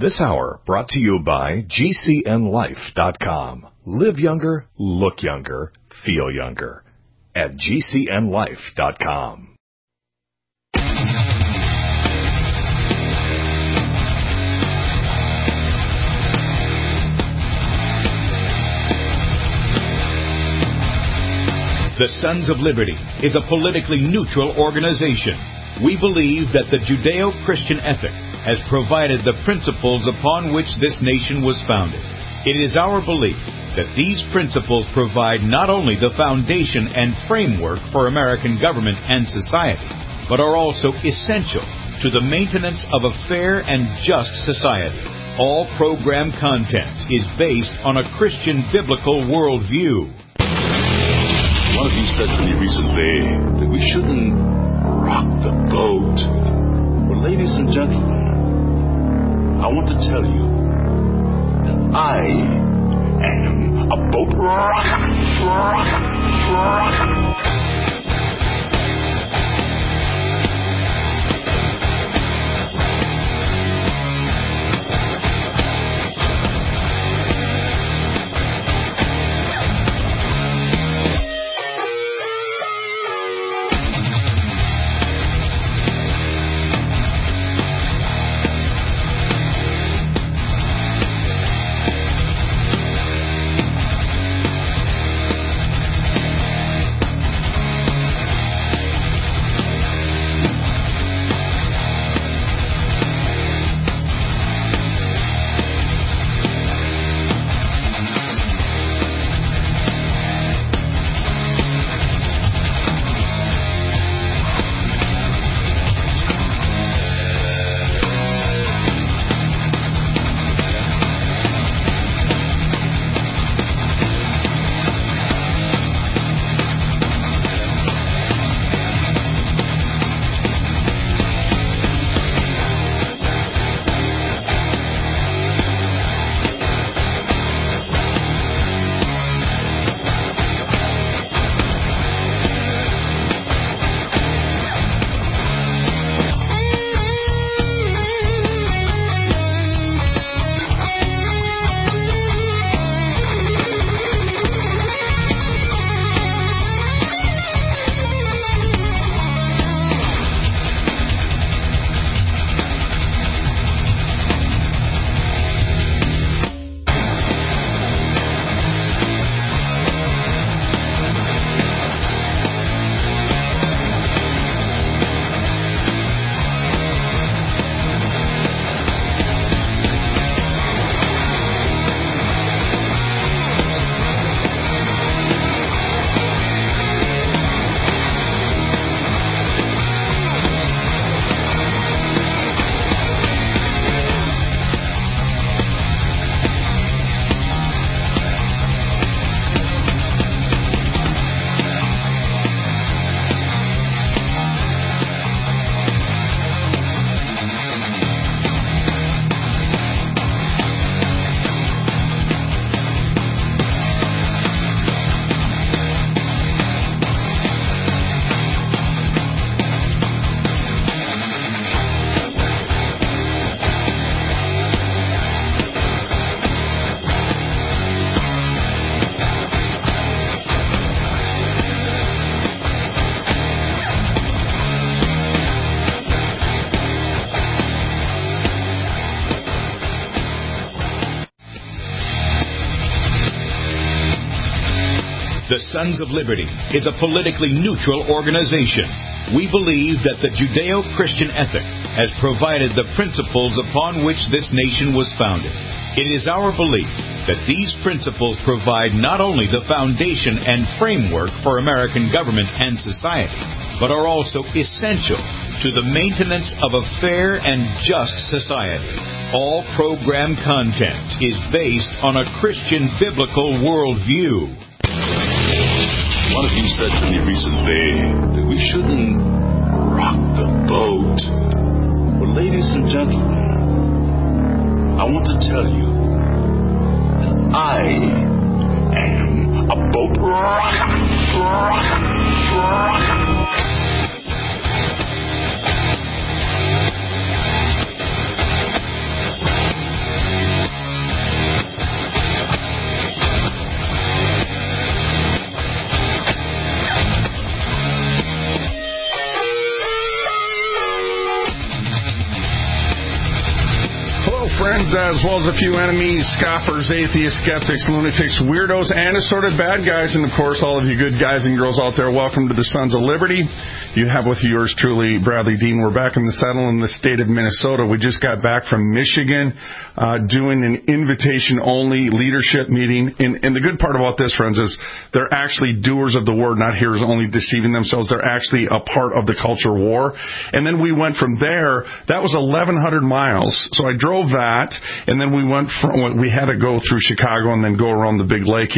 This hour brought to you by GCNLife.com. Live younger, look younger, feel younger. At GCNLife.com. The Sons of Liberty is a politically neutral organization. We believe that the Judeo-Christian ethic has provided the principles upon which this nation was founded. It is our belief that these principles provide not only the foundation and framework for American government and society, but are also essential to the maintenance of a fair and just society. All program content is based on a Christian biblical worldview. One of you said to me recently that we shouldn't rock the boat. Well, ladies and gentlemen, I want to tell you that I am a boat rocker. The Sons of Liberty is a politically neutral organization. We believe that the Judeo-Christian ethic has provided the principles upon which this nation was founded. It is our belief that these principles provide not only the foundation and framework for American government and society, but are also essential to the maintenance of a fair and just society. All program content is based on a Christian biblical worldview. One of you said to me recently that we shouldn't rock the boat. Well, ladies and gentlemen, I want to tell you that I am a boat rocker. friends, as well as a few enemies, scoffers, atheists, skeptics, lunatics, weirdos, and assorted bad guys, and of course all of you good guys and girls out there, welcome to the Sons of Liberty. You have with you yours truly, Bradley Dean. We're back in the saddle in the state of Minnesota. We just got back from Michigan doing an invitation-only leadership meeting. And the good part about this, friends, is they're actually doers of the word, not hearers only deceiving themselves. They're actually a part of the culture war. And then we went from there. That was 1,100 miles. So I drove that, and then we had to go through Chicago and then go around the big lake,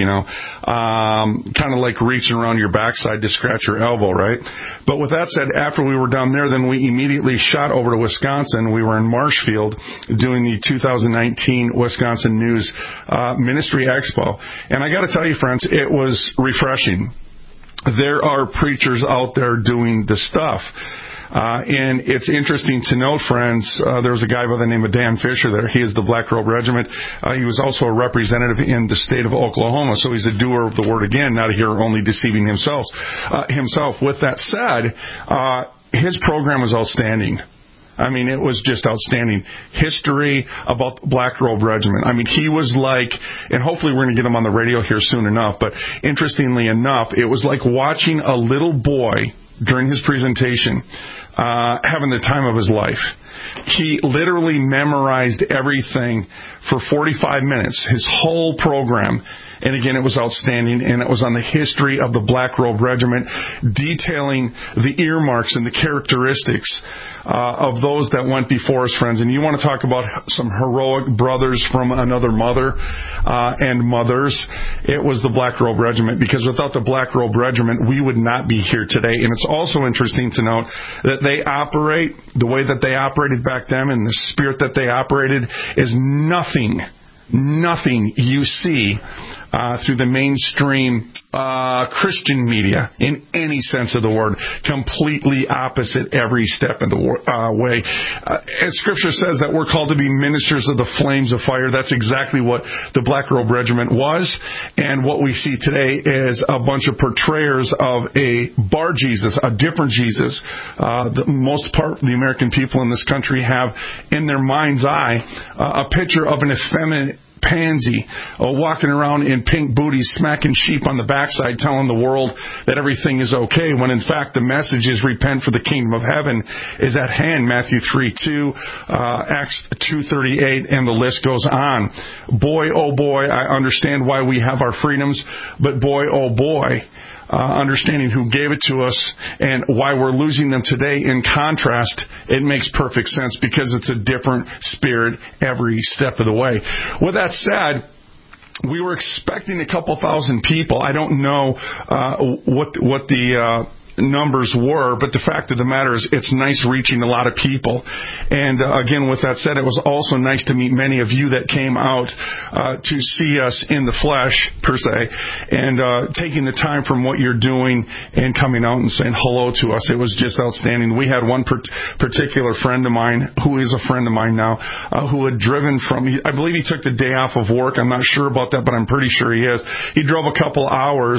kind of like reaching around your backside to scratch your elbow, right? But with that said, after we were down there, then we immediately shot over to Wisconsin. We were in Marshfield doing the 2019 Wisconsin News Ministry Expo. And I got to tell you, friends, it was refreshing. There are preachers out there doing the stuff. And it's interesting to note, friends, there was a guy by the name of Dan Fisher there. He is the Black Robe Regiment. He was also a representative in the state of Oklahoma, so he's a doer of the word again, not a hearer only deceiving himself. With that said, his program was outstanding. I mean, it was just outstanding. History about the Black Robe Regiment. I mean, he was like, and hopefully we're going to get him on the radio here soon enough, but interestingly enough, it was like watching a little boy during his presentation having the time of his life. He literally memorized everything for 45 minutes, his whole program. And again, it was outstanding, and it was on the history of the Black Robe Regiment, detailing the earmarks and the characteristics of those that went before us, friends. And you want to talk about some heroic brothers from another mother and mothers, it was the Black Robe Regiment, because without the Black Robe Regiment, we would not be here today. And it's also interesting to note that they operate the way that they operated back then, and the spirit that they operated is nothing you see through the mainstream Christian media in any sense of the word. Completely opposite every step of the way. As Scripture says that we're called to be ministers of the flames of fire, that's exactly what the Black Robe Regiment was. And what we see today is a bunch of portrayers of a bar Jesus, a different Jesus. The most part of the American people in this country have in their mind's eye a picture of an effeminate pansy walking around in pink booties, smacking sheep on the backside, telling the world that everything is okay, when in fact the message is repent, for the kingdom of heaven is at hand. Matthew 3:2, Acts 2:38, and the list goes on. Boy, oh boy, I understand why we have our freedoms, but boy, oh boy, understanding who gave it to us and why we're losing them today. In contrast, it makes perfect sense, because it's a different spirit every step of the way. With that said, we were expecting a couple thousand people. I don't know what the numbers were, but the fact of the matter is it's nice reaching a lot of people. And again, with that said, it was also nice to meet many of you that came out to see us in the flesh, per se, and taking the time from what you're doing and coming out and saying hello to us. It was just outstanding. We had one particular friend of mine, who is a friend of mine now, who had driven from, I believe he took the day off of work. I'm not sure about that, but I'm pretty sure he is. He drove a couple hours.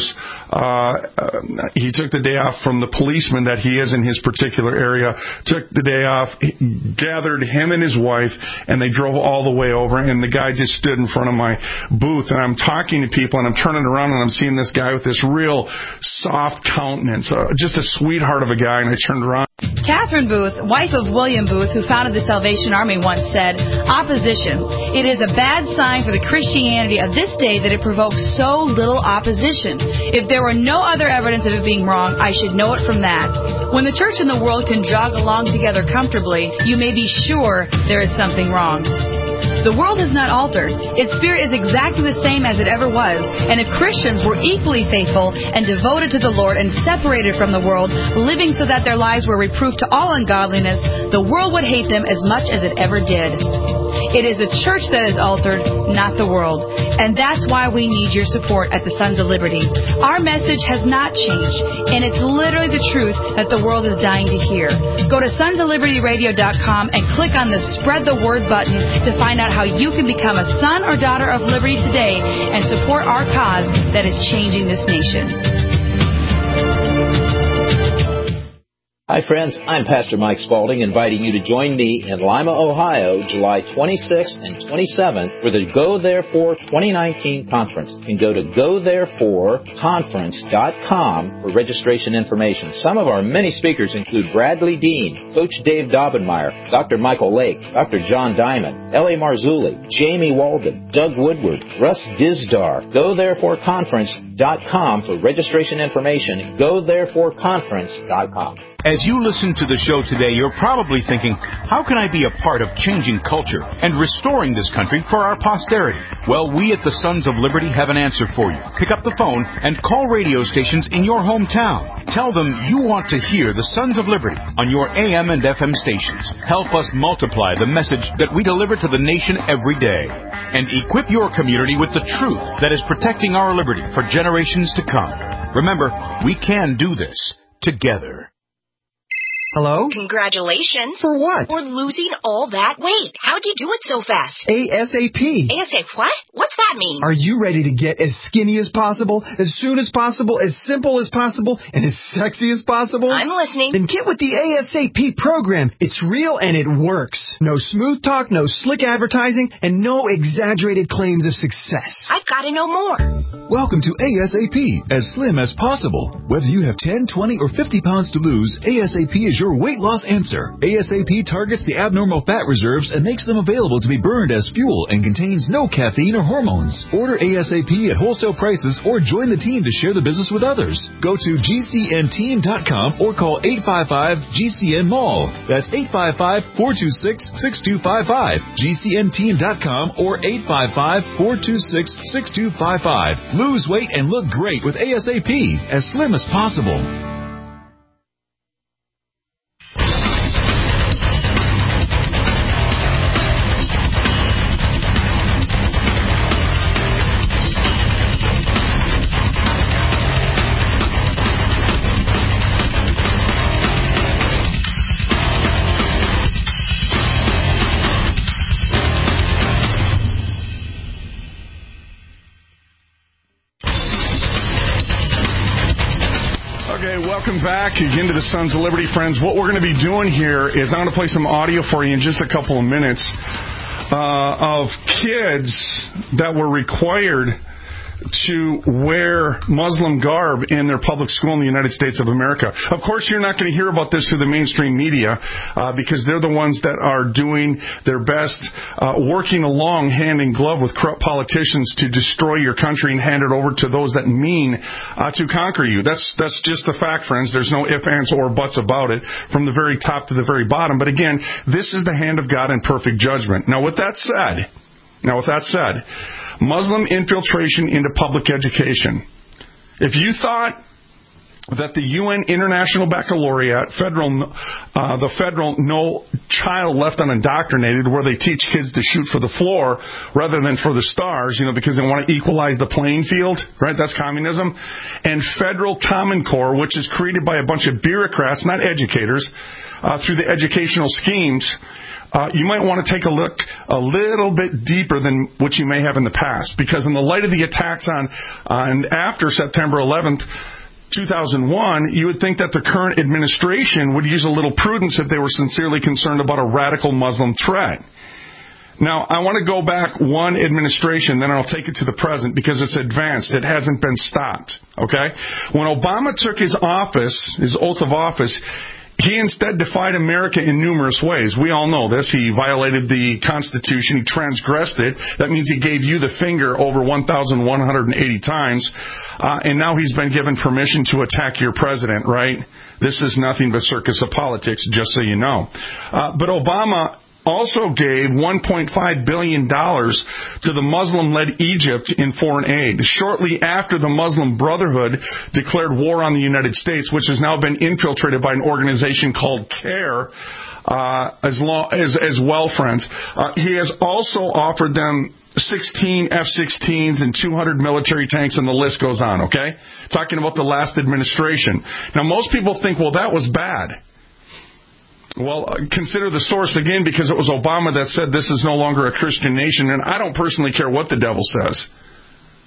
He took the day off from the policeman that he is in his particular area, took the day off, gathered him and his wife, and they drove all the way over, and the guy just stood in front of my booth, and I'm talking to people, and I'm turning around, and I'm seeing this guy with this real soft countenance, just a sweetheart of a guy, and I turned around. Catherine Booth, wife of William Booth, who founded the Salvation Army, once said, "Opposition. It is a bad sign for the Christianity of this day that it provokes so little opposition. If there were no other evidence of it being wrong, I should know it from that. When the church and the world can jog along together comfortably, you may be sure there is something wrong." The world has not altered. Its spirit is exactly the same as it ever was. And if Christians were equally faithful and devoted to the Lord and separated from the world, living so that their lives were reproof to all ungodliness, the world would hate them as much as it ever did. It is the church that is altered, not the world. And that's why we need your support at the Sons of Liberty. Our message has not changed, and it's literally the truth that the world is dying to hear. Go to sonsoflibertyradio.com and click on the Spread the Word button to find out how you can become a son or daughter of liberty today and support our cause that is changing this nation. Hi, friends. I'm Pastor Mike Spaulding, inviting you to join me in Lima, Ohio, July 26th and 27th for the Go Therefore 2019 conference. You can go to GoThereforeConference.com for registration information. Some of our many speakers include Bradley Dean, Coach Dave Daubenmire, Dr. Michael Lake, Dr. John Diamond, L.A. Marzulli, Jamie Walden, Doug Woodward, Russ Dizdar. GoThereforeConference.com for registration information. GoThereforeConference.com. As you listen to the show today, you're probably thinking, how can I be a part of changing culture and restoring this country for our posterity? Well, we at the Sons of Liberty have an answer for you. Pick up the phone and call radio stations in your hometown. Tell them you want to hear the Sons of Liberty on your AM and FM stations. Help us multiply the message that we deliver to the nation every day. And equip your community with the truth that is protecting our liberty for generations to come. Remember, we can do this together. Hello? Congratulations. For what? For losing all that weight. How'd you do it so fast? ASAP. ASAP what? What's that mean? Are you ready to get as skinny as possible, as soon as possible, as simple as possible, and as sexy as possible? I'm listening. Then get with the ASAP program. It's real and it works. No smooth talk, no slick advertising, and no exaggerated claims of success. I've got to know more. Welcome to ASAP, as slim as possible. Whether you have 10, 20, or 50 pounds to lose, ASAP is your weight loss answer. ASAP targets the abnormal fat reserves and makes them available to be burned as fuel and contains no caffeine or hormones. Order ASAP at wholesale prices or join the team to share the business with others. Go to GCNteam.com or call 855-GCN-MALL. That's 855-426-6255. GCNteam.com or 855-426-6255. Lose weight and look great with ASAP, as slim as possible. Welcome back again to the Sons of Liberty, friends. What we're going to be doing here is I'm going to play some audio for you in just a couple of minutes of kids that were required to wear Muslim garb in their public school in the United States of America. Of course, you're not going to hear about this through the mainstream media because they're the ones that are doing their best, working along hand in glove with corrupt politicians to destroy your country and hand it over to those that mean to conquer you. That's just the fact, friends. There's no ifs, ands, or buts about it from the very top to the very bottom. But again, this is the hand of God in perfect judgment. Now, with that said, Muslim infiltration into public education. If you thought that the UN International Baccalaureate, the federal No Child Left Unindoctrinated, where they teach kids to shoot for the floor rather than for the stars, because they want to equalize the playing field, right? That's communism. And Federal Common Core, which is created by a bunch of bureaucrats, not educators, through the educational schemes, you might want to take a look a little bit deeper than what you may have in the past. Because in the light of the attacks on and after September 11th, 2001, you would think that the current administration would use a little prudence if they were sincerely concerned about a radical Muslim threat. Now, I want to go back one administration, then I'll take it to the present because it's advanced. It hasn't been stopped, okay? When Obama took his oath of office, he instead defied America in numerous ways. We all know this. He violated the Constitution. He transgressed it. That means he gave you the finger over 1,180 times. And now he's been given permission to attack your president, right? This is nothing but circus of politics, just so you know. But Obama also gave $1.5 billion to the Muslim-led Egypt in foreign aid, shortly after the Muslim Brotherhood declared war on the United States, which has now been infiltrated by an organization called CARE, as well, friends. He has also offered them 16 F-16s and 200 military tanks, and the list goes on, okay? Talking about the last administration. Now, most people think, well, that was bad. Well, consider the source again, because it was Obama that said this is no longer a Christian nation, and I don't personally care what the devil says.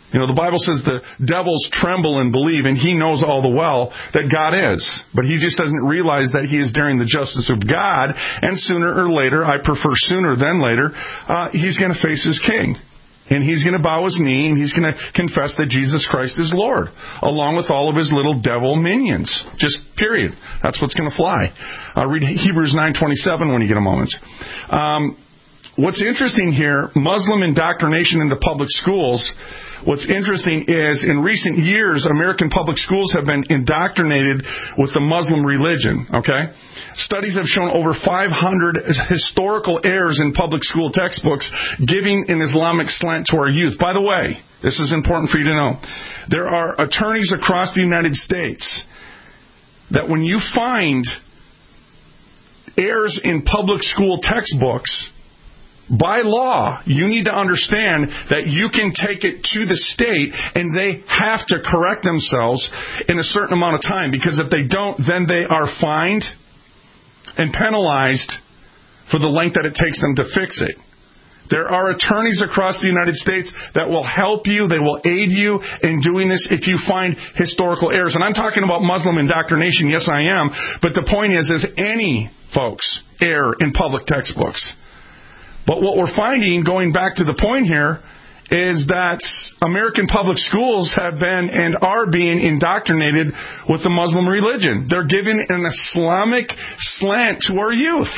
You know, the Bible says the devils tremble and believe, and he knows all the well that God is. But he just doesn't realize that he is daring the justice of God, and sooner or later, I prefer sooner than later, he's going to face his king. And he's going to bow his knee, and he's going to confess that Jesus Christ is Lord, along with all of his little devil minions. Just period. That's what's going to fly. Read Hebrews 9:27 when you get a moment. What's interesting here, Muslim indoctrination into public schools, what's interesting is in recent years, American public schools have been indoctrinated with the Muslim religion, okay? Studies have shown over 500 historical errors in public school textbooks, giving an Islamic slant to our youth. By the way, this is important for you to know. There are attorneys across the United States that when you find errors in public school textbooks, by law, you need to understand that you can take it to the state and they have to correct themselves in a certain amount of time, because if they don't, then they are fined and penalized for the length that it takes them to fix it. There are attorneys across the United States that will help you, they will aid you in doing this if you find historical errors. And I'm talking about Muslim indoctrination, yes I am, but the point is any folks err in public textbooks. But what we're finding, going back to the point here, is that American public schools have been and are being indoctrinated with the Muslim religion. They're giving an Islamic slant to our youth.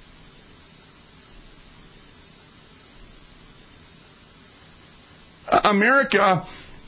America,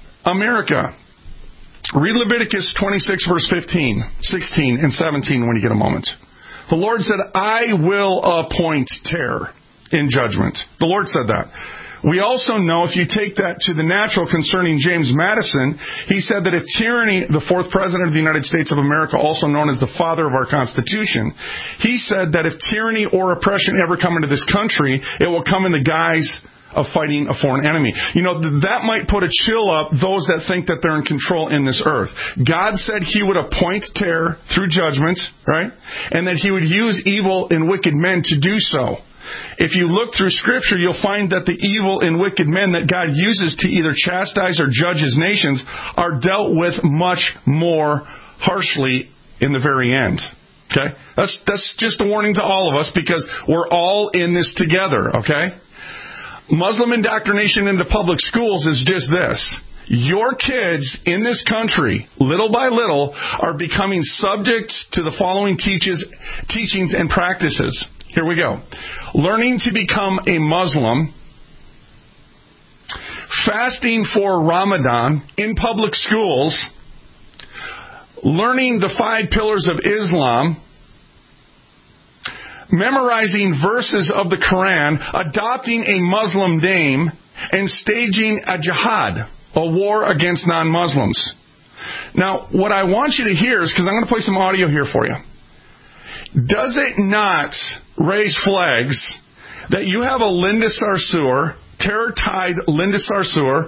read Leviticus 26, verse 15, 16, and 17 when you get a moment. The Lord said, I will appoint terror in judgment. The Lord said that. We also know, if you take that to the natural concerning James Madison, he said that if tyranny, the fourth president of the United States of America, also known as the father of our Constitution, he said that if tyranny or oppression ever come into this country, it will come in the guise of fighting a foreign enemy. You know, that might put a chill up those that think that they're in control in this earth. God said he would appoint terror through judgment, right? And that he would use evil and wicked men to do so. If you look through Scripture, you'll find that the evil and wicked men that God uses to either chastise or judge his nations are dealt with much more harshly in the very end. Okay? That's just a warning to all of us, because we're all in this together, okay? Muslim indoctrination into public schools is just this. Your kids in this country, little by little, are becoming subject to the following teachings and practices. Here we go. Learning to become a Muslim, fasting for Ramadan in public schools, learning the 5 pillars of Islam, memorizing verses of the Quran, adopting a Muslim name, and staging a jihad, a war against non-Muslims. Now, what I want you to hear is, because I'm going to play some audio here for you. Does it not raise flags that you have a Linda Sarsour, terror-tied Linda Sarsour,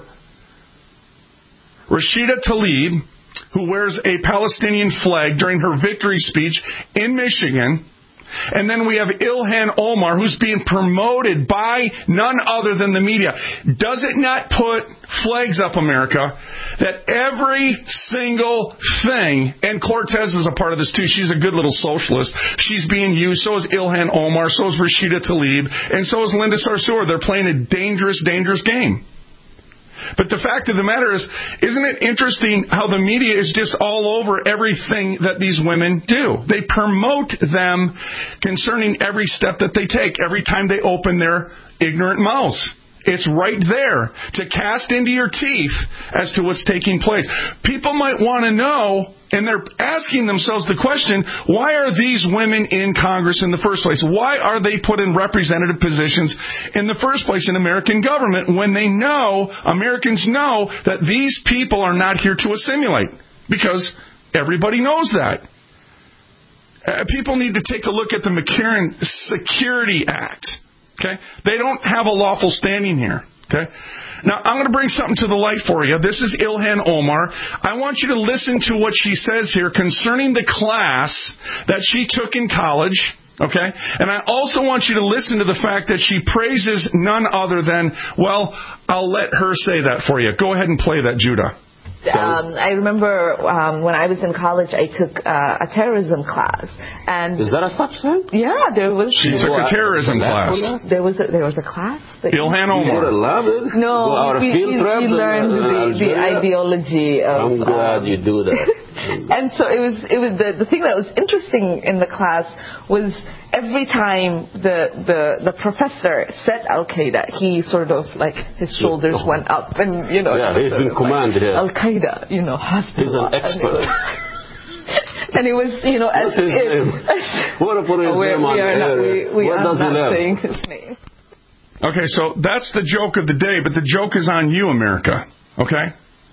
Rashida Tlaib, who wears a Palestinian flag during her victory speech in Michigan, and then we have Ilhan Omar, who's being promoted by none other than the media. Does it not put flags up, America, that every single thing, and Cortez is a part of this too, she's a good little socialist, she's being used, so is Ilhan Omar, so is Rashida Tlaib, and so is Linda Sarsour. They're playing a dangerous, dangerous game. But the fact of the matter is, isn't it interesting how the media is just all over everything that these women do? They promote them concerning every step that they take, every time they open their ignorant mouths. It's right there to cast into your teeth as to what's taking place. People might want to know, and they're asking themselves the question, why are these women in Congress in the first place? Why are they put in representative positions in the first place in American government when they know, Americans know, that these people are not here to assimilate? Because everybody knows that. People need to take a look at the McCarran Security Act. Okay? They don't have a lawful standing here. Okay? Now, I'm going to bring something to the light for you. This is Ilhan Omar. I want you to listen to what she says here concerning the class that she took in college. Okay? And I also want you to listen to the fact that she praises none other than, well, I'll let her say that for you. Go ahead and play that, Judah. I remember when I was in college, I took a terrorism class. And is that a such thing? Yeah, there was. She took a terrorism class. There was a class. Ilhan Omar. You would have loved it. No, we learned the ideology of. I'm glad you do that. And so it was the thing that was interesting in the class was every time the professor said Al-Qaeda, he sort of like his shoulders went up and Yeah, he's in command here. Al-Qaeda, Hezbollah. He's an expert. And it was, What's his name? What does he not have? saying his name. Okay, so that's the joke of the day, but the joke is on you, America. Okay?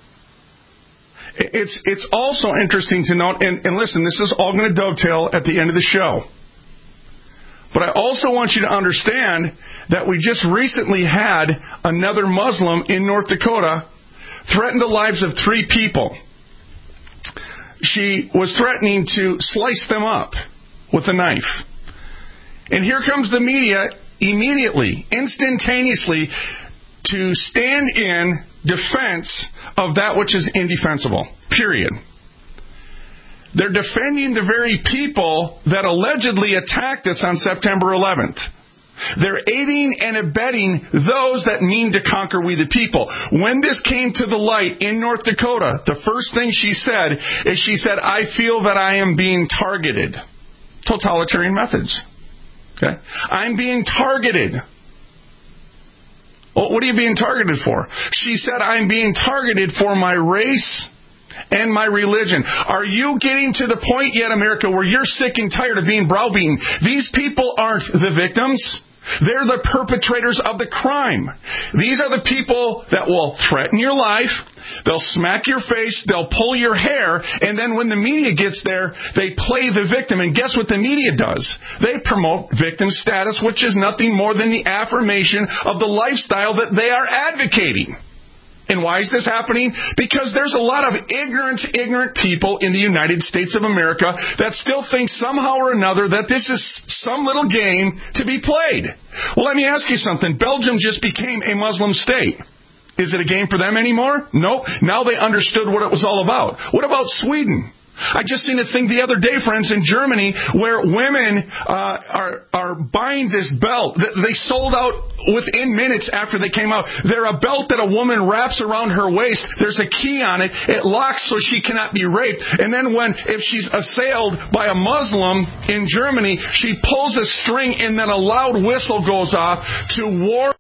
It's also interesting to note, and listen, this is all going to dovetail at the end of the show. But I also want you to understand that we just recently had another Muslim in North Dakota threaten the lives of 3 people. She was threatening to slice them up with a knife. And here comes the media immediately, instantaneously, to stand in defense of that which is indefensible. Period. They're defending the very people that allegedly attacked us on September 11th. They're aiding and abetting those that mean to conquer we the people. When this came to the light in North Dakota, the first thing she said is I feel that I am being targeted. Totalitarian methods. Okay? I'm being targeted. Well, what are you being targeted for? She said, I'm being targeted for my race and my religion. Are you getting to the point yet, America, where you're sick and tired of being browbeaten? These people aren't the victims. They're the perpetrators of the crime. These are the people that will threaten your life. They'll smack your face. They'll pull your hair. And then when the media gets there, they play the victim. And guess what the media does? They promote victim status, which is nothing more than the affirmation of the lifestyle that they are advocating. And why is this happening? Because there's a lot of ignorant people in the United States of America that still think somehow or another that this is some little game to be played. Well, let me ask you something. Belgium just became a Muslim state. Is it a game for them anymore? Nope. Now they understood what it was all about. What about Sweden? I just seen a thing the other day, friends, in Germany where women are buying this belt. They sold out within minutes after they came out. They're a belt that a woman wraps around her waist. There's a key on it. It locks so she cannot be raped. And then if she's assailed by a Muslim in Germany, she pulls a string and then a loud whistle goes off to warn.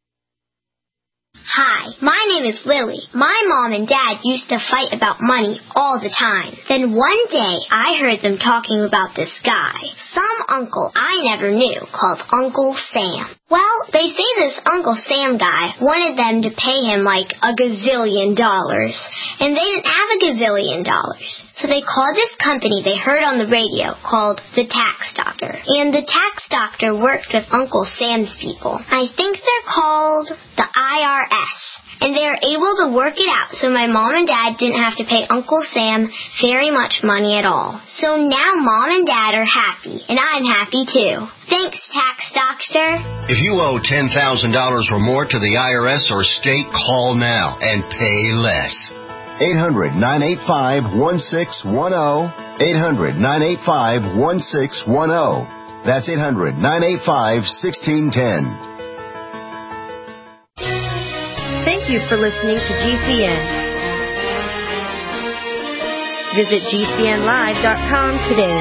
Hi, my name is Lily. My mom and dad used to fight about money all the time. Then one day, I heard them talking about this guy, some uncle I never knew, called Uncle Sam. Well, they say this Uncle Sam guy wanted them to pay him like $1 gazillion, and they didn't have $1 gazillion. So they called this company they heard on the radio called the Tax Doctor. And the Tax Doctor worked with Uncle Sam's people. I think they're called the IRS. And they were able to work it out so my mom and dad didn't have to pay Uncle Sam very much money at all. So now mom and dad are happy, and I'm happy too. Thanks, Tax Doctor. If you owe $10,000 or more to the IRS or state, call now and pay less. 800-985-1610. 800-985-1610. That's 800-985-1610. Thank you for listening to GCN. Visit GCNlive.com today.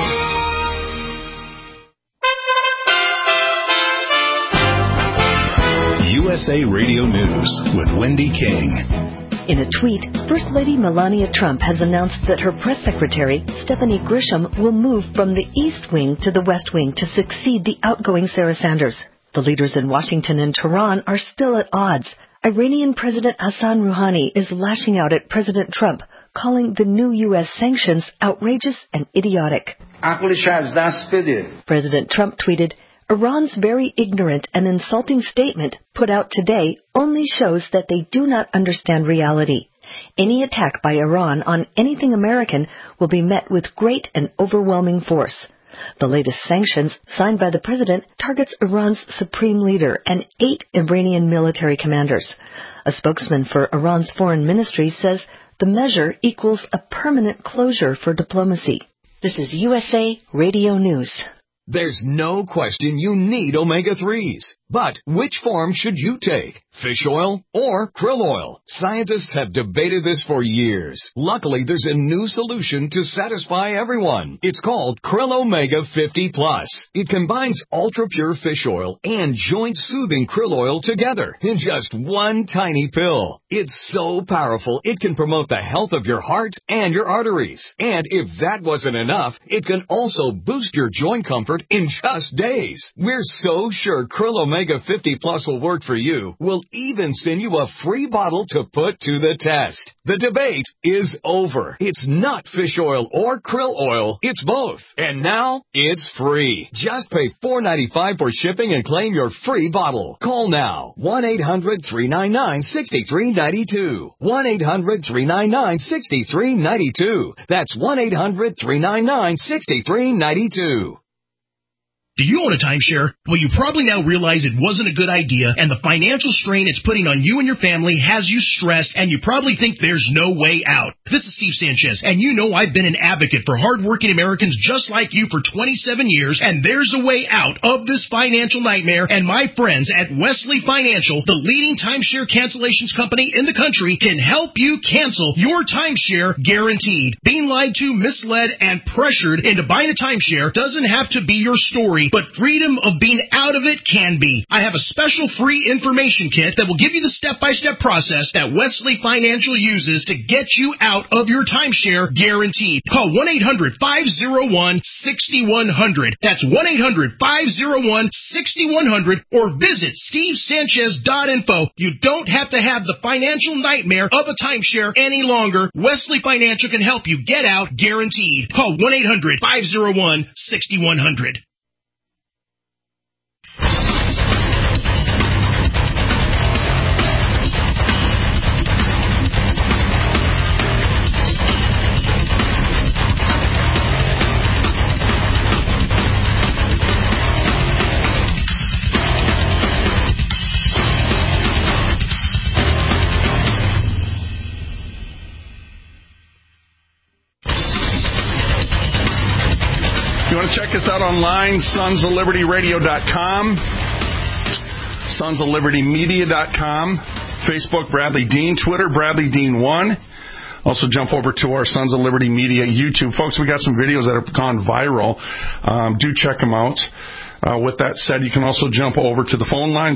USA Radio News with Wendy King. In a tweet, First Lady Melania Trump has announced that her press secretary, Stephanie Grisham, will move from the East Wing to the West Wing to succeed the outgoing Sarah Sanders. The leaders in Washington and Tehran are still at odds. Iranian President Hassan Rouhani is lashing out at President Trump, calling the new U.S. sanctions outrageous and idiotic. President Trump tweeted, Iran's very ignorant and insulting statement put out today only shows that they do not understand reality. Any attack by Iran on anything American will be met with great and overwhelming force. The latest sanctions, signed by the president, targets Iran's supreme leader and 8 Iranian military commanders. A spokesman for Iran's foreign ministry says the measure equals a permanent closure for diplomacy. This is USA Radio News. There's no question you need omega-3s. But which form should you take? Fish oil or krill oil? Scientists have debated this for years. Luckily, there's a new solution to satisfy everyone. It's called Krill Omega 50 Plus. It combines ultra-pure fish oil and joint-soothing krill oil together in just one tiny pill. It's so powerful, it can promote the health of your heart and your arteries. And if that wasn't enough, it can also boost your joint comfort in just days. We're so sure Krill Omega 50 Plus will work for you. We'll even send you a free bottle to put to the test. The debate is over. It's not fish oil or krill oil. It's both. And now, it's free. Just pay $4.95 for shipping and claim your free bottle. Call now. 1-800-399-6392. 1-800-399-6392. That's 1-800-399-6392. Do you own a timeshare? Well, you probably now realize it wasn't a good idea, and the financial strain it's putting on you and your family has you stressed, and you probably think there's no way out. This is Steve Sanchez, and you know I've been an advocate for hardworking Americans just like you for 27 years, and there's a way out of this financial nightmare, and my friends at Wesley Financial, the leading timeshare cancellations company in the country, can help you cancel your timeshare guaranteed. Being lied to, misled, and pressured into buying a timeshare doesn't have to be your story, but freedom of being out of it can be. I have a special free information kit that will give you the step-by-step process that Wesley Financial uses to get you out of your timeshare guaranteed. Call 1-800-501-6100. That's 1-800-501-6100 or visit stevesanchez.info. You don't have to have the financial nightmare of a timeshare any longer. Wesley Financial can help you get out guaranteed. Call 1-800-501-6100. You want to check us out online, sonsoflibertyradio.com, sonsoflibertymedia.com, Facebook, Bradley Dean, Twitter, Bradley Dean1. Also jump over to our Sons of Liberty Media YouTube. Folks, we got some videos that have gone viral. Do check them out. With that said, you can also jump over to the phone lines,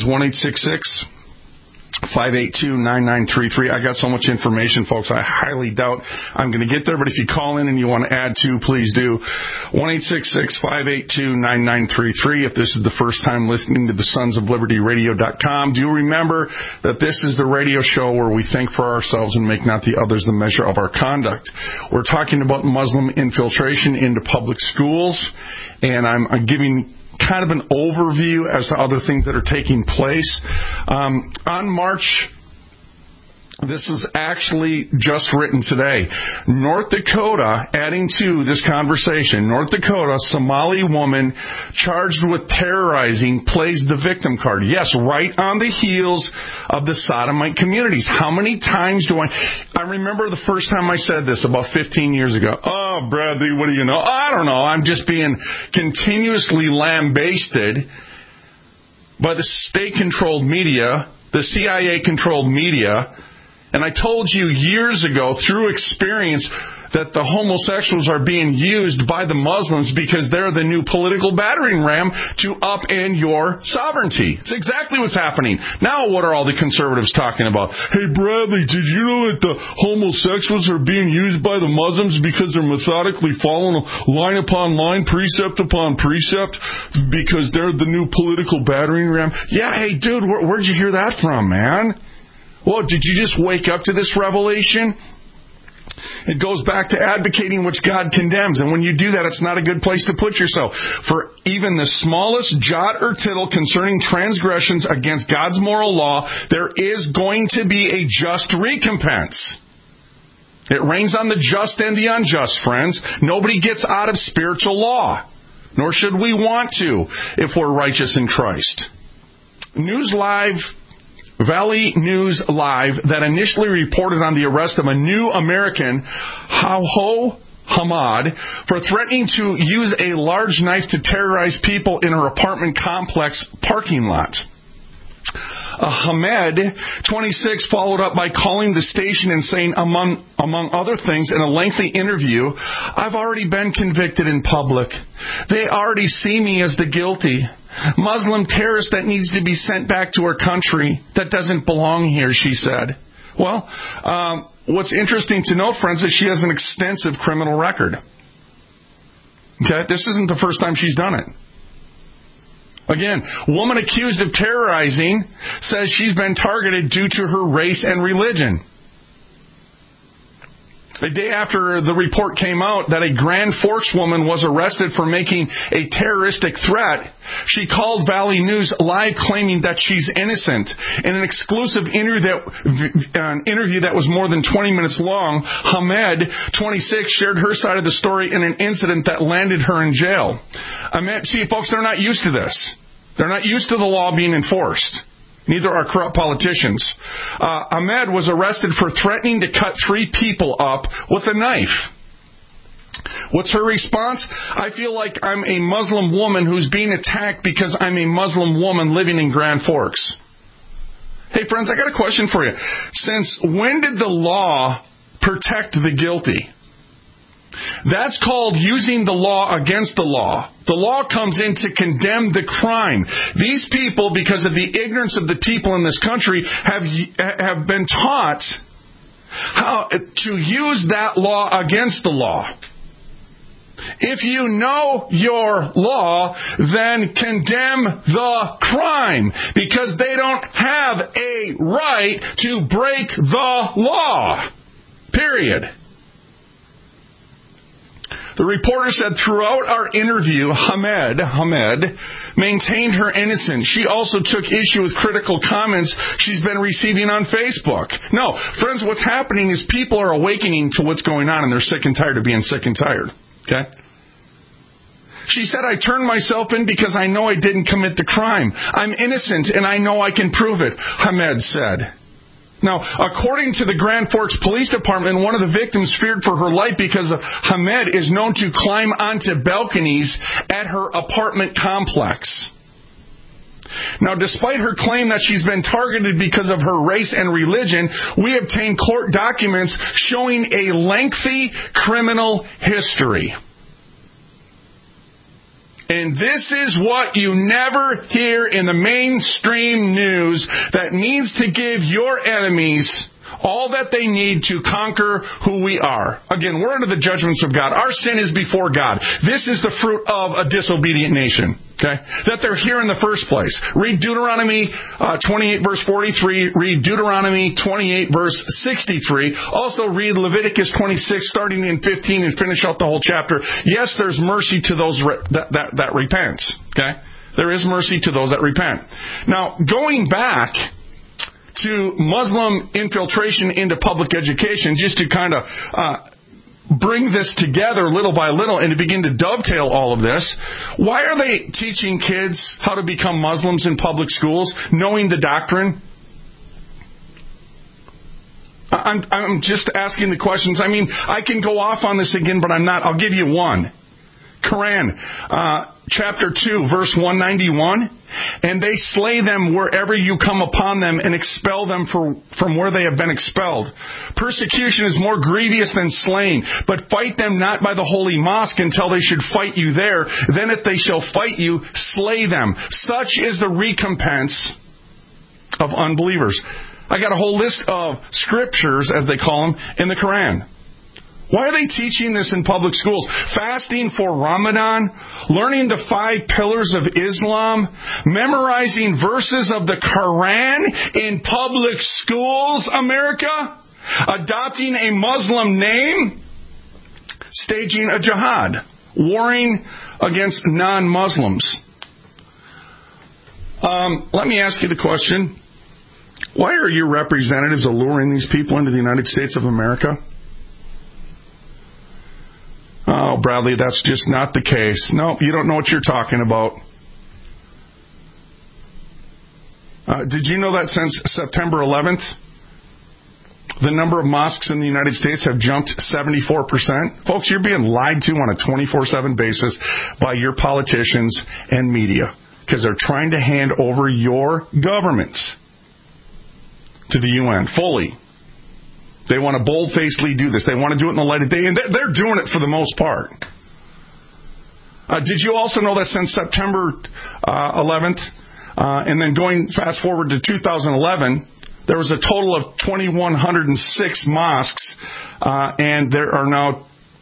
1-866-582-9933. I got so much information, folks, I highly doubt I'm going to get there, but if you call in and you want to add to, please do. 1-866-582-9933. If this is the first time listening to the sonsoflibertyradio.com, do remember that this is the radio show where we think for ourselves and make not the others the measure of our conduct. We're talking about Muslim infiltration into public schools, and I'm giving kind of an overview as to other things that are taking place. On March, this is actually just written today. North Dakota, adding to this conversation, North Dakota, Somali woman charged with terrorizing plays the victim card. Yes, right on the heels of the sodomite communities. How many times do I remember the first time I said this about 15 years ago. Oh, Bradley, what do you know? I don't know. I'm just being continuously lambasted by the state-controlled media, the CIA-controlled media. And I told you years ago, through experience, that the homosexuals are being used by the Muslims because they're the new political battering ram to upend your sovereignty. It's exactly what's happening. Now what are all the conservatives talking about? Hey, Bradley, did you know that the homosexuals are being used by the Muslims because they're methodically following line upon line, precept upon precept, because they're the new political battering ram? Yeah, hey, dude, where'd you hear that from, man? Well, did you just wake up to this revelation? It goes back to advocating which God condemns. And when you do that, it's not a good place to put yourself. For even the smallest jot or tittle concerning transgressions against God's moral law, there is going to be a just recompense. It rains on the just and the unjust, friends. Nobody gets out of spiritual law. nor should we want to if we're righteous in Christ. Valley News Live that initially reported on the arrest of a new American, Haho Hamad, for threatening to use a large knife to terrorize people in her apartment complex parking lot. Hamed, 26, followed up by calling the station and saying, among other things, in a lengthy interview, "I've already been convicted in public. They already see me as the guilty Muslim terrorist that needs to be sent back to her country that doesn't belong here," she said. Well, what's interesting to know, friends, is she has an extensive criminal record. Okay, this isn't the first time she's done it. Again, woman accused of terrorizing says she's been targeted due to her race and religion. The day after the report came out that a Grand Forks woman was arrested for making a terroristic threat, she called Valley News Live claiming that she's innocent. In an exclusive interview that was more than 20 minutes long, Hamed, 26, shared her side of the story in an incident that landed her in jail. See, folks, they're not used to this. They're not used to the law being enforced. Neither are corrupt politicians. Ahmed was arrested for threatening to cut 3 people up with a knife. What's her response? "I feel like I'm a Muslim woman who's being attacked because I'm a Muslim woman living in Grand Forks." Hey, friends, I got a question for you. Since when did the law protect the guilty? That's called using the law against the law. The law comes in to condemn the crime. These people, because of the ignorance of the people in this country, have been taught how to use that law against the law. If you know your law, then condemn the crime, because they don't have a right to break the law. Period. The reporter said throughout our interview, Hamed maintained her innocence. She also took issue with critical comments she's been receiving on Facebook. No, friends, what's happening is people are awakening to what's going on, and they're sick and tired of being sick and tired. Okay? She said, "I turned myself in because I know I didn't commit the crime. I'm innocent, and I know I can prove it," Hamed said. Now, according to the Grand Forks Police Department, one of the victims feared for her life because Hamed is known to climb onto balconies at her apartment complex. Now, despite her claim that she's been targeted because of her race and religion, we obtained court documents showing a lengthy criminal history. And this is what you never hear in the mainstream news that needs to give your enemies all that they need to conquer who we are. Again, we're under the judgments of God. Our sin is before God. This is the fruit of a disobedient nation. Okay? That they're here in the first place. Read Deuteronomy 28 verse 43. Read Deuteronomy 28 verse 63. Also read Leviticus 26 starting in 15 and finish out the whole chapter. Yes, there's mercy to those that repent. Okay? There is mercy to those that repent. Now, going back to Muslim infiltration into public education, just to kind of bring this together little by little and to begin to dovetail all of this, why are they teaching kids how to become Muslims in public schools, knowing the doctrine? I'm just asking the questions. I mean, I can go off on this again, but I'm not. I'll give you one. Quran, chapter 2, verse 191, "And they slay them wherever you come upon them and expel them from where they have been expelled. Persecution is more grievous than slaying, but fight them not by the holy mosque until they should fight you there. Then if they shall fight you, slay them. Such is the recompense of unbelievers." I got a whole list of scriptures, as they call them, in the Quran. Why are they teaching this in public schools? Fasting for Ramadan, learning the 5 pillars of Islam, memorizing verses of the Quran in public schools, America, adopting a Muslim name, staging a jihad, warring against non-Muslims. Let me ask you the question. Why are your representatives alluring these people into the United States of America? Bradley, that's just not the case. No, you don't know what you're talking about. Did you know that since September 11th, the number of mosques in the United States have jumped 74%? Folks, you're being lied to on a 24/7 basis by your politicians and media because they're trying to hand over your governments to the UN fully. They want to bold-facedly do this. They want to do it in the light of day, and they're doing it for the most part. Did you also know that since September 11th, and then going fast forward to 2011, there was a total of 2,106 mosques, and there are now,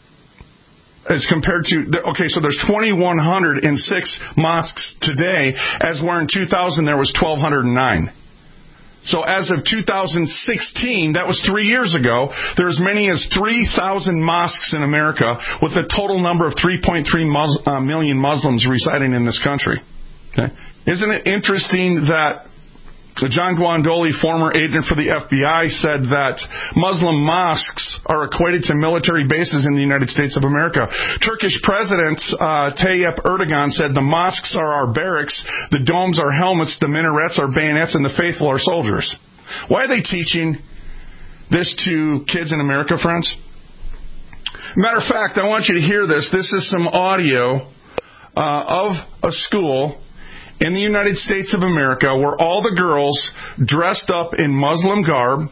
as compared to, so there's 2,106 mosques today, as where in 2000 there was 1,209. So as of 2016, that was 3 years ago, there as many as 3,000 mosques in America with a total number of 3.3 million Muslims residing in this country. Okay. Isn't it interesting that John Guandoli, former agent for the FBI, said that Muslim mosques are equated to military bases in the United States of America. Turkish President Tayyip Erdogan said the mosques are our barracks, the domes are helmets, the minarets are bayonets, and the faithful are soldiers. Why are they teaching this to kids in America, friends? Matter of fact, I want you to hear this. This is some audio of a school in the United States of America where all the girls dressed up in Muslim garb,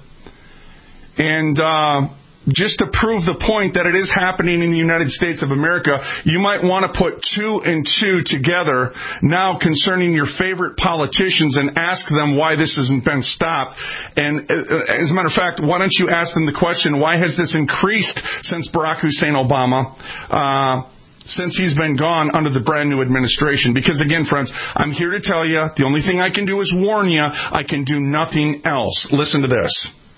and just to prove the point that it is happening in the United States of America, you might want to put 2 and 2 together now concerning your favorite politicians and ask them why this hasn't been stopped. And as a matter of fact, why don't you ask them the question, why has this increased since Barack Hussein Obama, since he's been gone under the brand new administration? Because again, friends, I'm here to tell you, the only thing I can do is warn you. I can do nothing else. Listen to this.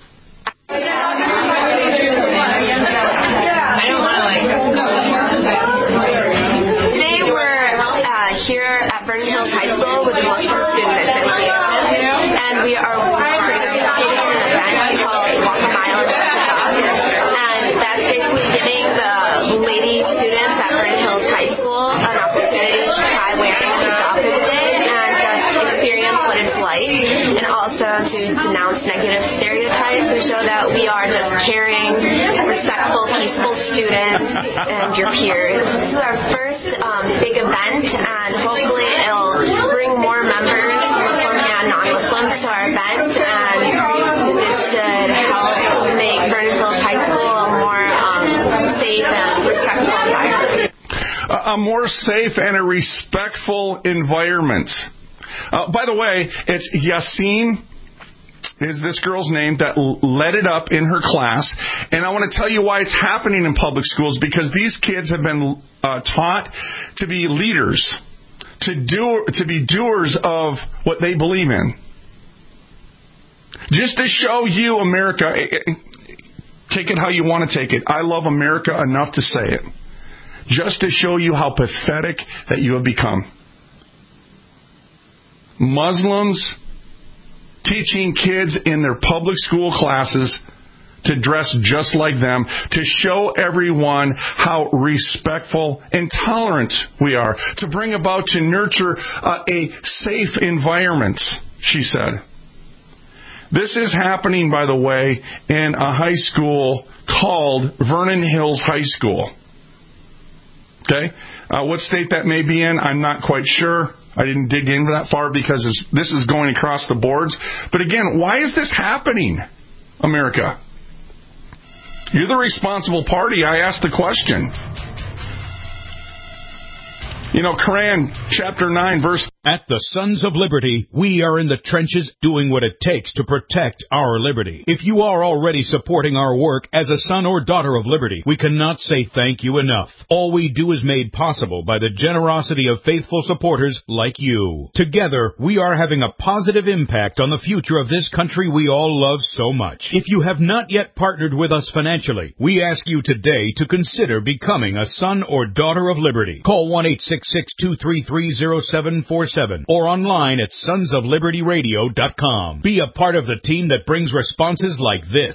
Today we're here at Vernon Hills High School with the Muslim Student Association, and we are participating in an event called Walk a Mile in Wichita, and that's basically giving the lady students at Vernon Hills High School an opportunity to try wearing a hijab for the day and just experience what it's like, and also to denounce negative stereotypes and show that we are just caring, respectful, peaceful students and your peers. This is our first big event, and hopefully it'll bring more members, Muslim and non-Muslims, to our event, and this should help make Vernon Hills High School a more safe and respectful environment. A more safe and a respectful environment. By the way, it's Yasin is this girl's name that led it up in her class. And I want to tell you why it's happening in public schools, because these kids have been taught to be leaders, to be doers of what they believe in. Just to show you, America, take it how you want to take it. I love America enough to say it. Just to show you how pathetic that you have become. Muslims teaching kids in their public school classes to dress just like them, to show everyone how respectful and tolerant we are, to bring about, to nurture a safe environment, she said. This is happening, by the way, in a high school called Vernon Hills High School. Okay? What state that may be in, I'm not quite sure. I didn't dig in that far because this is going across the boards. But again, why is this happening, America? You're the responsible party. I asked the question. You know, Quran, chapter 9, verse... At the Sons of Liberty, we are in the trenches doing what it takes to protect our liberty. If you are already supporting our work as a son or daughter of liberty, we cannot say thank you enough. All we do is made possible by the generosity of faithful supporters like you. Together, we are having a positive impact on the future of this country we all love so much. If you have not yet partnered with us financially, we ask you today to consider becoming a son or daughter of liberty. Call 1-866-233-0747. Or online at sonsoflibertyradio.com. Be a part of the team that brings responses like this.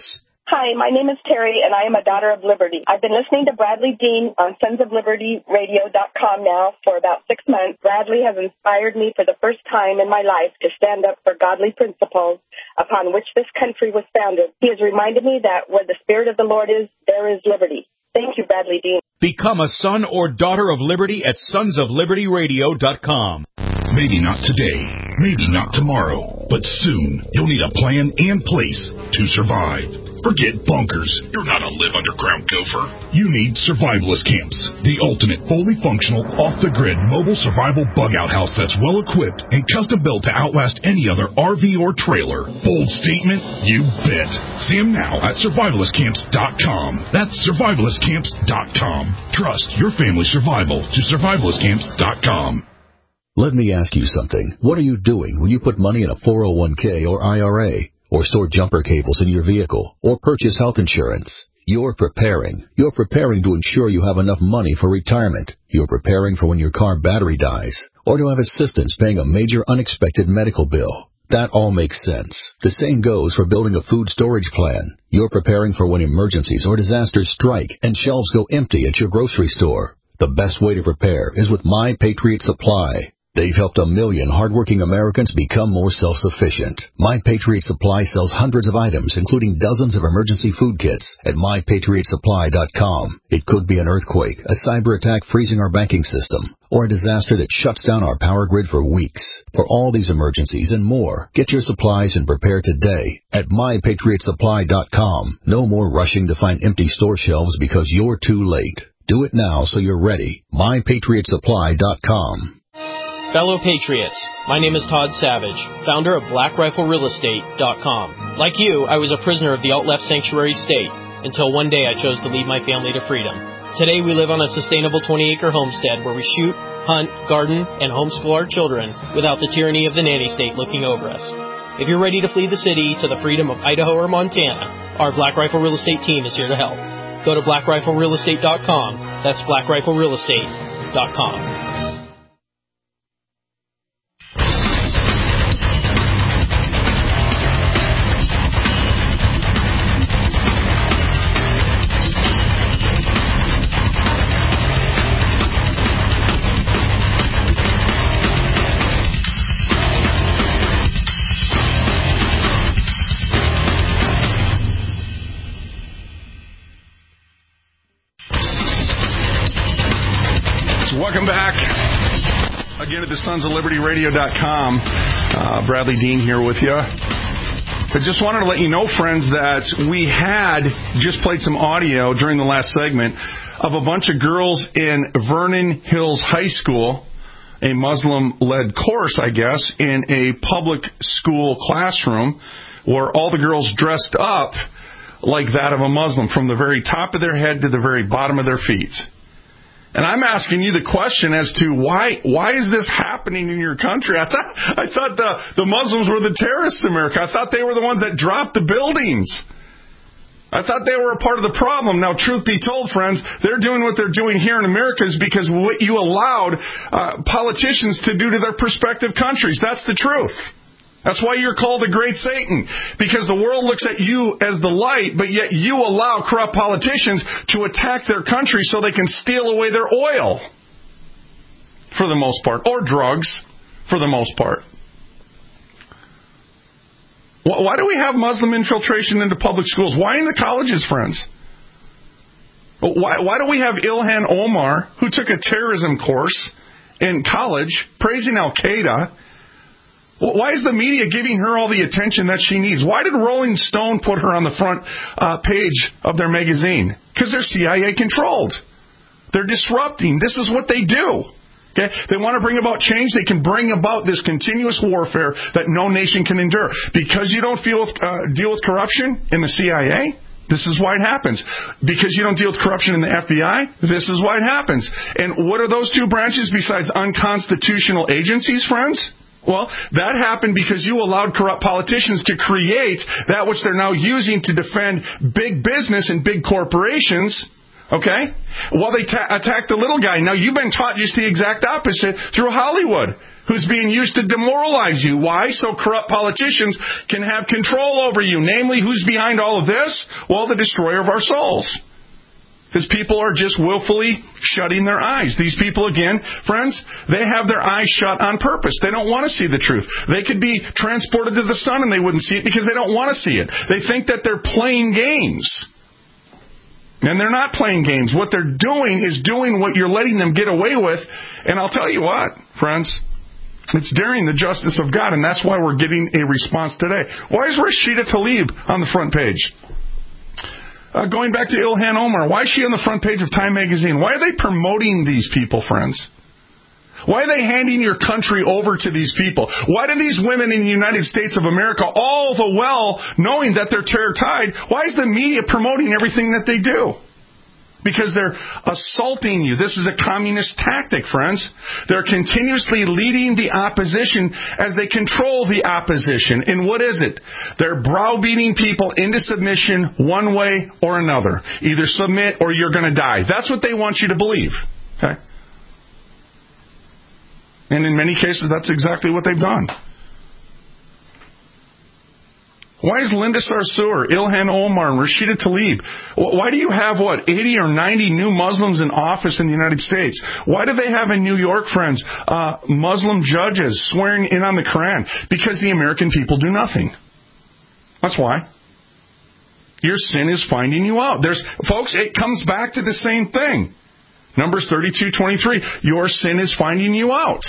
Hi, my name is Terry, and I am a daughter of liberty. I've been listening to Bradley Dean on sonsoflibertyradio.com now for about 6 months. Bradley has inspired me for the first time in my life to stand up for godly principles upon which this country was founded. He has reminded me that where the Spirit of the Lord is, there is liberty. Thank you, Bradley Dean. Become a son or daughter of liberty at sonsoflibertyradio.com. Maybe not today, maybe not tomorrow, but soon you'll need a plan and place to survive. Forget bunkers. You're not a live underground gopher. You need survivalist camps, the ultimate fully functional, off-the-grid mobile survival bug-out house that's well-equipped and custom-built to outlast any other RV or trailer. Bold statement? You bet. See them now at survivalistcamps.com. That's survivalistcamps.com. Trust your family's survival to survivalistcamps.com. Let me ask you something. What are you doing when you put money in a 401k or IRA, or store jumper cables in your vehicle, or purchase health insurance? You're preparing. You're preparing to ensure you have enough money for retirement. You're preparing for when your car battery dies, or to have assistance paying a major unexpected medical bill. That all makes sense. The same goes for building a food storage plan. You're preparing for when emergencies or disasters strike and shelves go empty at your grocery store. The best way to prepare is with My Patriot Supply. They've helped 1 million hardworking Americans become more self-sufficient. My Patriot Supply sells hundreds of items, including dozens of emergency food kits at MyPatriotSupply.com. It could be an earthquake, a cyber attack freezing our banking system, or a disaster that shuts down our power grid for weeks. For all these emergencies and more, get your supplies and prepare today at MyPatriotSupply.com. No more rushing to find empty store shelves because you're too late. Do it now so you're ready. MyPatriotSupply.com. Fellow Patriots, my name is Todd Savage, founder of BlackRifleRealEstate.com. Like you, I was a prisoner of the alt-left sanctuary state until one day I chose to lead my family to freedom. Today we live on a sustainable 20-acre homestead where we shoot, hunt, garden, and homeschool our children without the tyranny of the nanny state looking over us. If you're ready to flee the city to the freedom of Idaho or Montana, our Black Rifle Real Estate team is here to help. Go to BlackRifleRealEstate.com. That's BlackRifleRealEstate.com. Welcome back. Again at the sonsoflibertyradio.com. Bradley Dean here with you. I just wanted to let you know, friends, that we had just played some audio during the last segment of a bunch of girls in Vernon Hills High School, a Muslim-led course, I guess, in a public school classroom where all the girls dressed up like that of a Muslim, from the very top of their head to the very bottom of their feet. And I'm asking you the question as to why is this happening in your country? I thought the Muslims were the terrorists in America. I thought they were the ones that dropped the buildings. I thought they were a part of the problem. Now, truth be told, friends, they're doing what they're doing here in America is because what you allowed politicians to do to their respective countries. That's the truth. That's why you're called the Great Satan, because the world looks at you as the light, but yet you allow corrupt politicians to attack their country so they can steal away their oil, for the most part, or drugs, for the most part. Why do we have Muslim infiltration into public schools? Why in the colleges, friends? Why do we have Ilhan Omar, who took a terrorism course in college, praising Al-Qaeda? Why is the media giving her all the attention that she needs? Why did Rolling Stone put her on the front page of their magazine? Because they're CIA controlled. They're disrupting. This is what they do. Okay? They want to bring about change. They can bring about this continuous warfare that no nation can endure. Because you don't deal with corruption in the CIA, this is why it happens. Because you don't deal with corruption in the FBI, this is why it happens. And what are those two branches besides unconstitutional agencies, friends? Well, that happened because you allowed corrupt politicians to create that which they're now using to defend big business and big corporations Okay? Well, they attack the little guy. Now, you've been taught just the exact opposite through Hollywood, who's being used to demoralize you. Why? So corrupt politicians can have control over you. Namely, who's behind all of this? Well, the destroyer of our souls. Because people are just willfully shutting their eyes. These people, again, friends, they have their eyes shut on purpose. They don't want to see the truth. They could be transported to the sun and they wouldn't see it because they don't want to see it. They think that they're playing games. And they're not playing games. What they're doing is doing what you're letting them get away with. And I'll tell you what, friends, it's daring the justice of God, and that's why we're getting a response today. Why is Rashida Tlaib on the front page? Going back to Ilhan Omar, why is she on the front page of Time magazine? Why are they promoting these people, friends? Why are they handing your country over to these people? Why do these women in the United States of America, all the while knowing that they're terror-tied, why is the media promoting everything that they do? Because they're assaulting you. This is a communist tactic, friends. They're continuously leading the opposition as they control the opposition. And what is it? They're browbeating people into submission one way or another. Either submit or you're going to die. That's what they want you to believe. Okay? And in many cases, that's exactly what they've done. Why is Linda Sarsour, Ilhan Omar, and Rashida Tlaib? Why do you have, 80 or 90 new Muslims in office in the United States? Why do they have in New York, friends, Muslim judges swearing in on the Quran? Because the American people do nothing. That's why. Your sin is finding you out. Folks, it comes back to the same thing. Numbers 32:23. Your sin is finding you out.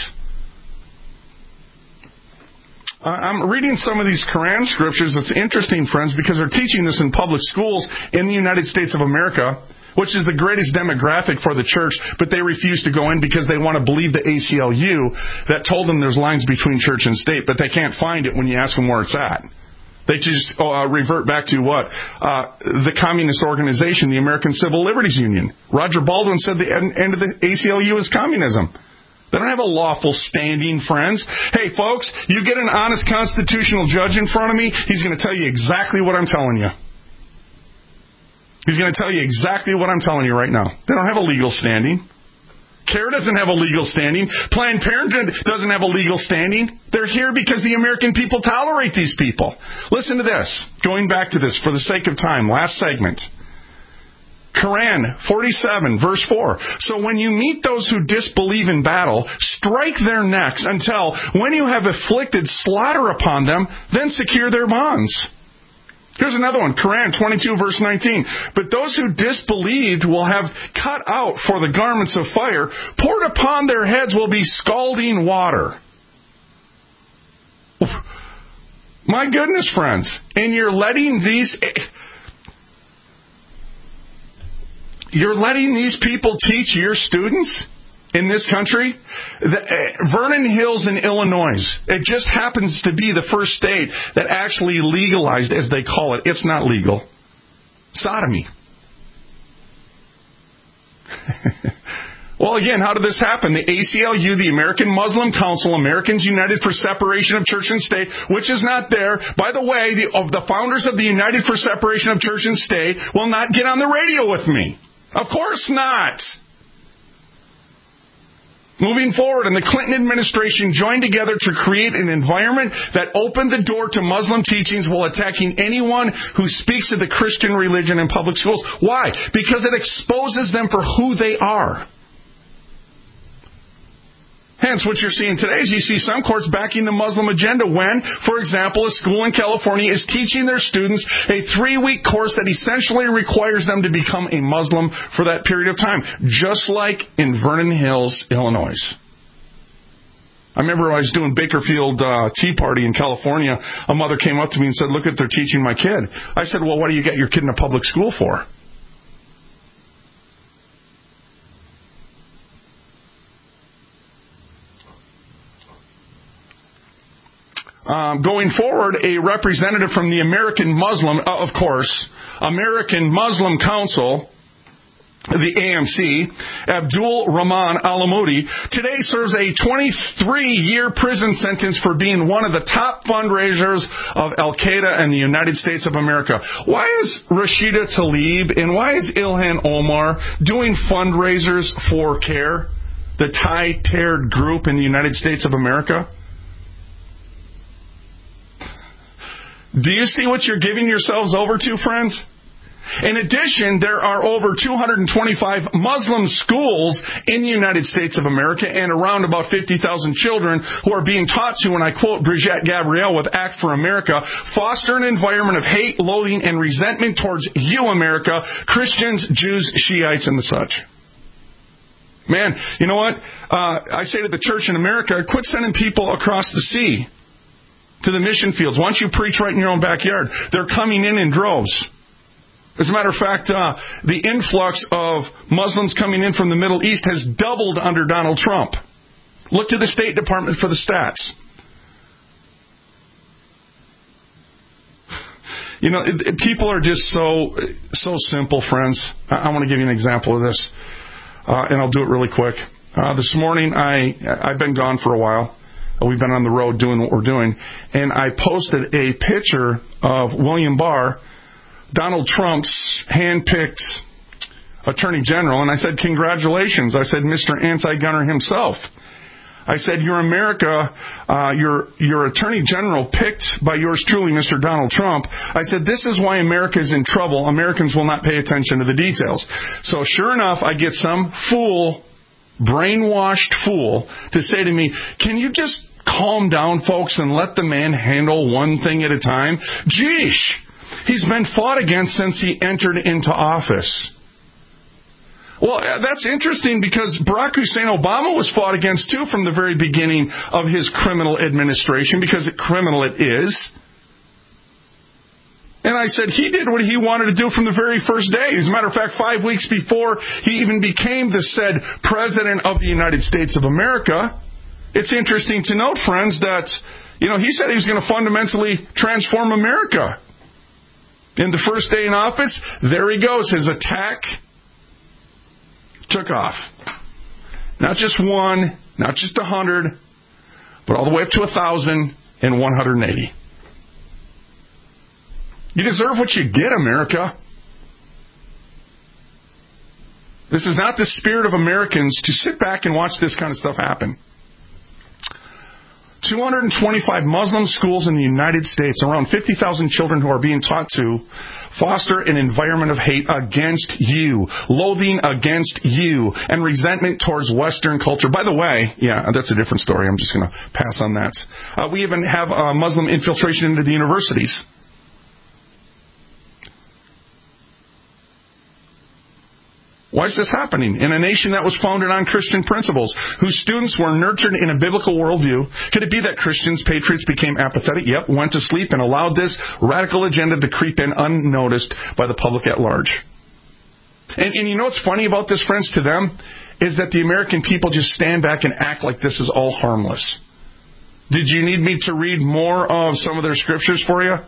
I'm reading some of these Quran scriptures. It's interesting, friends, because they're teaching this in public schools in the United States of America, which is the greatest demographic for the church, but they refuse to go in because they want to believe the ACLU that told them there's lines between church and state, but they can't find it when you ask them where it's at. They just revert back to the communist organization, the American Civil Liberties Union. Roger Baldwin said the end of the ACLU is communism. They don't have a lawful standing, friends. Hey, folks, you get an honest constitutional judge in front of me, he's going to tell you exactly what I'm telling you. He's going to tell you exactly what I'm telling you right now. They don't have a legal standing. CARE doesn't have a legal standing. Planned Parenthood doesn't have a legal standing. They're here because the American people tolerate these people. Listen to this. Going back to this for the sake of time. Last segment. Quran 47, verse 4. So when you meet those who disbelieve in battle, strike their necks until, when you have afflicted slaughter upon them, then secure their bonds. Here's another one, Quran 22, verse 19. But those who disbelieved will have cut out for the garments of fire, poured upon their heads will be scalding water. My goodness, friends. And you're letting these people teach your students in this country? Vernon Hills in Illinois. It just happens to be the first state that actually legalized, as they call it. It's not legal. Sodomy. Well, again, how did this happen? The ACLU, the American Muslim Council, Americans United for Separation of Church and State, which is not there. By the way, the founders of the United for Separation of Church and State will not get on the radio with me. Of course not. Moving forward, and the Clinton administration joined together to create an environment that opened the door to Muslim teachings while attacking anyone who speaks of the Christian religion in public schools. Why? Because it exposes them for who they are. Hence, what you're seeing today is you see some courts backing the Muslim agenda when, for example, a school in California is teaching their students a 3-week course that essentially requires them to become a Muslim for that period of time, just like in Vernon Hills, Illinois. I remember I was doing Bakerfield Tea Party in California. A mother came up to me and said, "Look at, they're teaching my kid." I said, "Well, what do you get your kid in a public school for?" Going forward, a representative from the American Muslim Council the AMC, Abdul Rahman Alamoudi, today serves a 23-year prison sentence for being one of the top fundraisers of Al-Qaeda in the United States of America. Why is Rashida Tlaib and why is Ilhan Omar doing fundraisers for CARE, the tie-teared group in the United States of America? Do you see what you're giving yourselves over to, friends? In addition, there are over 225 Muslim schools in the United States of America and around about 50,000 children who are being taught to, and I quote Brigitte Gabriel with Act for America, foster an environment of hate, loathing, and resentment towards you, America, Christians, Jews, Shiites, and the such. Man, you know what? I say to the church in America, quit sending people across the sea to the mission fields. Why don't you preach right in your own backyard? They're coming in droves. As a matter of fact, the influx of Muslims coming in from the Middle East has doubled under Donald Trump. Look to the State Department for the stats. You know, people are just so simple, friends. I want to give you an example of this, and I'll do it really quick. This morning, I've been gone for a while. We've been on the road doing what we're doing. And I posted a picture of William Barr, Donald Trump's hand-picked Attorney General, and I said, congratulations. I said, Mr. Anti-Gunner himself. I said, your America, your Attorney General picked by yours truly, Mr. Donald Trump. I said, this is why America is in trouble. Americans will not pay attention to the details. So sure enough, I get some fool, brainwashed fool, to say to me, can you just calm down, folks, and let the man handle one thing at a time? Geesh! He's been fought against since he entered into office. Well, that's interesting because Barack Hussein Obama was fought against too from the very beginning of his criminal administration, because criminal it is. And I said he did what he wanted to do from the very first day. As a matter of fact, 5 weeks before he even became the said President of the United States of America, it's interesting to note, friends, that, he said he was going to fundamentally transform America. In the first day in office, there he goes. His attack took off. Not just one, not just 100, but all the way up to 1,000 and 180. You deserve what you get, America. This is not the spirit of Americans to sit back and watch this kind of stuff happen. 225 Muslim schools in the United States, around 50,000 children who are being taught to foster an environment of hate against you, loathing against you, and resentment towards Western culture. By the way, that's a different story. I'm just going to pass on that. We even have Muslim infiltration into the universities. Why is this happening? In a nation that was founded on Christian principles, whose students were nurtured in a biblical worldview, could it be that Christians, patriots, became apathetic? Yep, went to sleep and allowed this radical agenda to creep in unnoticed by the public at large. And you know what's funny about this, friends, to them? Is that the American people just stand back and act like this is all harmless. Did you need me to read more of some of their scriptures for you?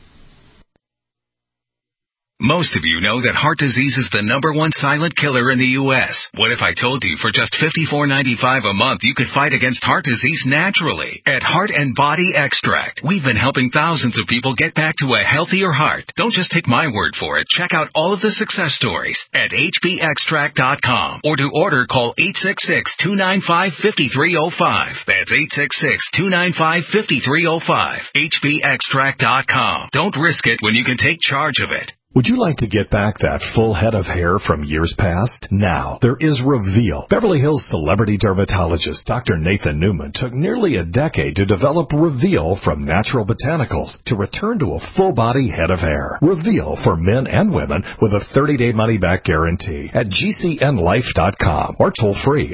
Most of you know that heart disease is the #1 silent killer in the U.S. What if I told you for just $54.95 a month you could fight against heart disease naturally? At Heart and Body Extract, we've been helping thousands of people get back to a healthier heart. Don't just take my word for it. Check out all of the success stories at hbextract.com, or to order, call 866-295-5305. That's 866-295-5305. hbextract.com. Don't risk it when you can take charge of it. Would you like to get back that full head of hair from years past? Now, there is Reveal. Beverly Hills celebrity dermatologist Dr. Nathan Newman took nearly a decade to develop Reveal from natural botanicals to return to a full-body head of hair. Reveal for men and women with a 30-day money-back guarantee at GCNlife.com or toll-free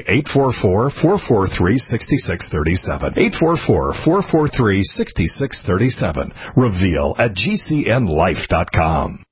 844-443-6637. 844-443-6637. Reveal at GCNlife.com.